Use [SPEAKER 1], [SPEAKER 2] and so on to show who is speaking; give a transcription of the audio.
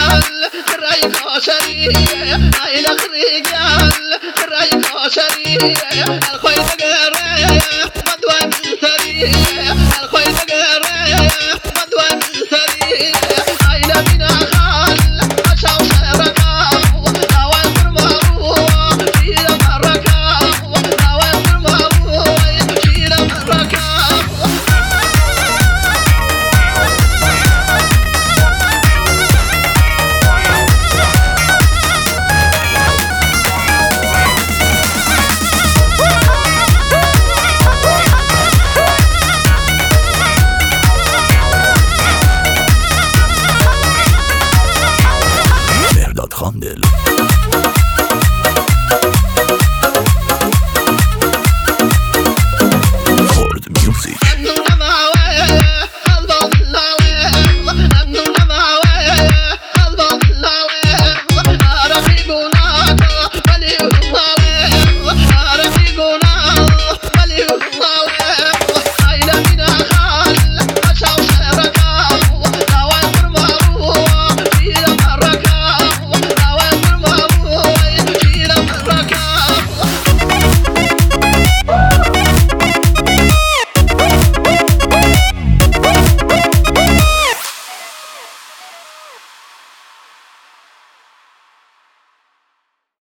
[SPEAKER 1] رای کاشری ایلق ریگل رای کاشری الخوی نگره مدوان سری الخوی نگره مدوان سری ایلا بنا خال اشاو سرقاو اوان فرماو شيرا مركاو اوان فرماو شيرا مركاو
[SPEAKER 2] مهرداد خاندل